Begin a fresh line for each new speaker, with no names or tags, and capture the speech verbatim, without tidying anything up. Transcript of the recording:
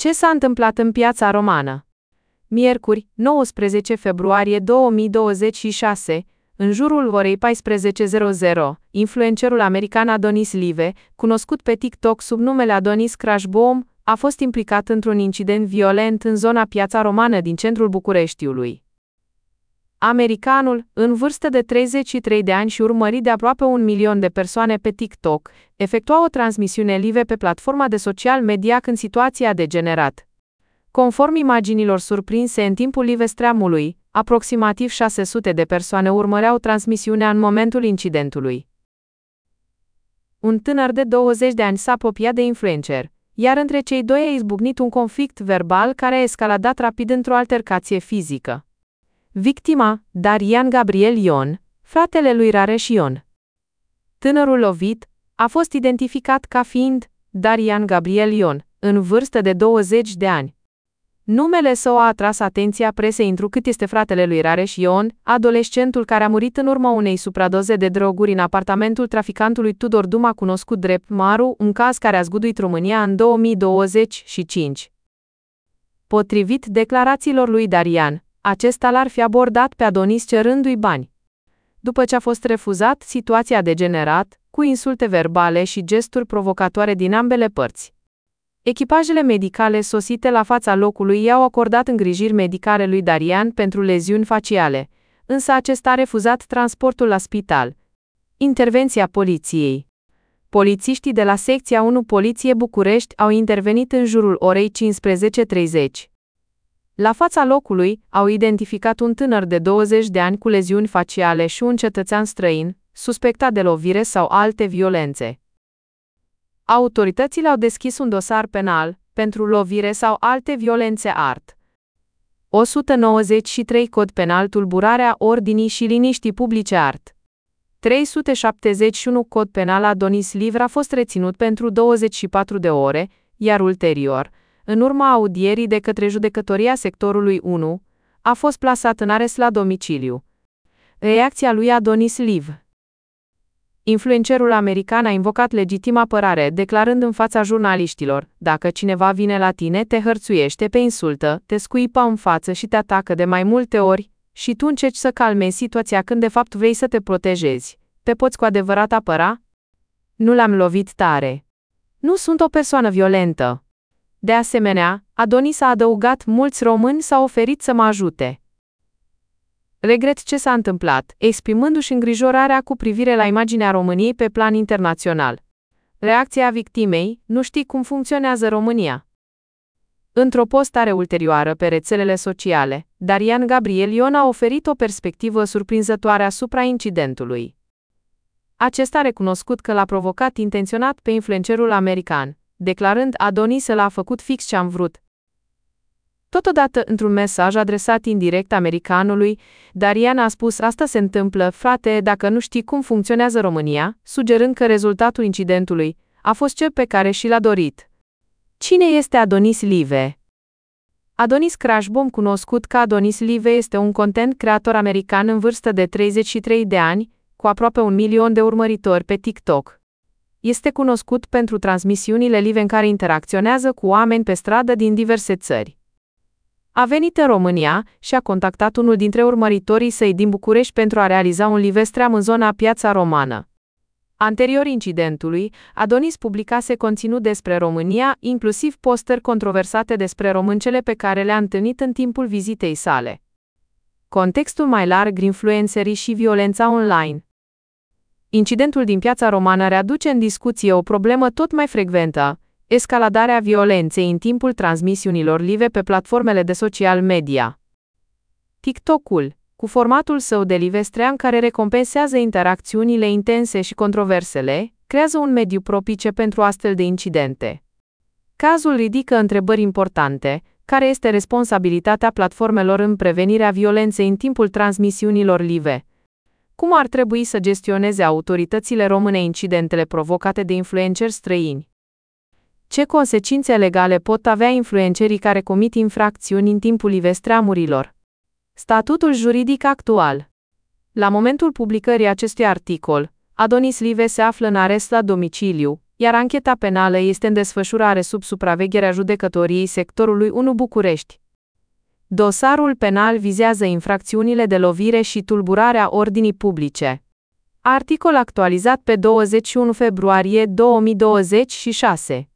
Ce s-a întâmplat în piața romană? Miercuri, nouăsprezece februarie două mii douăzeci și șase, în jurul orei paisprezece zero zero, influencerul american Adonis Live, cunoscut pe TikTok sub numele Adonis Crash Bomb, a fost implicat într-un incident violent în zona Piața Romană din centrul Bucureștiului. Americanul, în vârstă de treizeci și trei de ani și urmărit de aproape un milion de persoane pe TikTok, efectua o transmisiune live pe platforma de social media când situația a degenerat. Conform imaginilor surprinse în timpul livestreamului, aproximativ șase sute de persoane urmăreau transmisiunea în momentul incidentului. Un tânăr de douăzeci de ani s-a apropiat de influencer, iar între cei doi a izbucnit un conflict verbal care a escaladat rapid într-o altercație fizică. Victima, Darian Gabriel Ion, fratele lui Rareș Ion. Tânărul lovit a fost identificat ca fiind Darian Gabriel Ion, în vârstă de douăzeci de ani. Numele său a atras atenția presei întrucât este fratele lui Rareș Ion, adolescentul care a murit în urma unei supradoze de droguri în apartamentul traficantului Tudor Duma, cunoscut drept Maru, un caz care a zguduit România în două mii douăzeci și cinci. Potrivit declarațiilor lui Darian, acesta l-ar fi abordat pe Adonis cerându-i bani. După ce a fost refuzat, situația a degenerat, cu insulte verbale și gesturi provocatoare din ambele părți. Echipajele medicale sosite la fața locului i-au acordat îngrijiri medicale lui Darian pentru leziuni faciale, însă acesta a refuzat transportul la spital. Intervenția poliției. Polițiștii de la secția unu Poliție București au intervenit în jurul orei cincisprezece treizeci. La fața locului, au identificat un tânăr de douăzeci de ani cu leziuni faciale și un cetățean străin, suspectat de lovire sau alte violențe. Autoritățile au deschis un dosar penal pentru lovire sau alte violențe art. o sută nouăzeci și trei Cod penal tulburarea ordinii și liniștii publice art. trei sute șaptezeci și unu Cod penal Adonis Live a fost reținut pentru douăzeci și patru de ore, iar ulterior, în urma audierii de către judecătoria sectorului unu, a fost plasat în arest la domiciliu. Reacția lui Adonis Live. Influencerul american a invocat legitima apărare, declarând în fața jurnaliștilor: dacă cineva vine la tine, te hărțuiește, pe insultă, te scuipă în față și te atacă de mai multe ori, și tu încerci să calmezi situația când de fapt vrei să te protejezi, te poți cu adevărat apăra? Nu l-am lovit tare. Nu sunt o persoană violentă. De asemenea, Adonis a adăugat: mulți români s-au oferit să mă ajute. Regret ce s-a întâmplat, exprimându-și îngrijorarea cu privire la imaginea României pe plan internațional. Reacția victimei: nu știi cum funcționează România. Într-o postare ulterioară pe rețelele sociale, Darian Gabriel Ion a oferit o perspectivă surprinzătoare asupra incidentului. Acesta a recunoscut că l-a provocat intenționat pe influencerul american, declarând: Adonis l-a făcut fix ce am vrut. Totodată, într-un mesaj adresat indirect americanului, Darian a spus: asta se întâmplă, frate, dacă nu știi cum funcționează România, sugerând că rezultatul incidentului a fost cel pe care și l-a dorit. Cine este Adonis Live? Adonis Crash Bomb, cunoscut ca Adonis Live, este un content creator american în vârstă de treizeci și trei de ani, cu aproape un milion de urmăritori pe TikTok. Este cunoscut pentru transmisiunile live în care interacționează cu oameni pe stradă din diverse țări. A venit în România și a contactat unul dintre urmăritorii săi din București pentru a realiza un livestream în zona Piața Romană. Anterior incidentului, Adonis publicase conținut despre România, inclusiv postări controversate despre româncele pe care le-a întâlnit în timpul vizitei sale. Contextul mai larg, influencerii și violența online. Incidentul din Piața Romană readuce în discuție o problemă tot mai frecventă: escaladarea violenței în timpul transmisiunilor live pe platformele de social media. TikTok-ul, cu formatul său de livestream care recompensează interacțiunile intense și controversele, creează un mediu propice pentru astfel de incidente. Cazul ridică întrebări importante: care este responsabilitatea platformelor în prevenirea violenței în timpul transmisiunilor live? Cum ar trebui să gestioneze autoritățile române incidentele provocate de influenceri străini? Ce consecințe legale pot avea influencerii care comit infracțiuni în timpul livestreamurilor? Statutul juridic actual. La momentul publicării acestui articol, Adonis Live se află în arest la domiciliu, iar ancheta penală este în desfășurare sub supravegherea judecătoriei sectorului unu București. Dosarul penal vizează infracțiunile de lovire și tulburarea ordinii publice. Articol actualizat pe douăzeci și unu februarie două mii douăzeci și șase.